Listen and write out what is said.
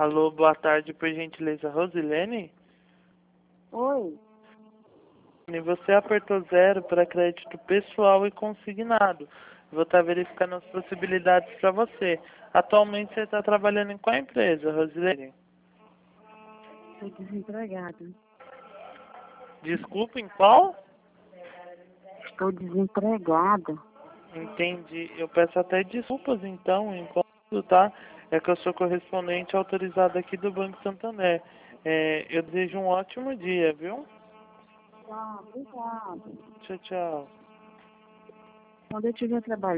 Alô, boa tarde, por gentileza, Rosilene? Oi, E você apertou 0 para crédito pessoal e consignado. Vou estar verificando as possibilidades para você. Atualmente você está trabalhando em qual empresa, Rosilene? estou desempregada. Desculpa, em qual? Estou desempregada. Entendi. Eu peço até desculpas então, enquanto tá? É que eu sou correspondente autorizado aqui do Banco Santander. Eu desejo um ótimo dia, viu? Tá, obrigada. Tchau, tchau. Quando eu estiver trabalhando,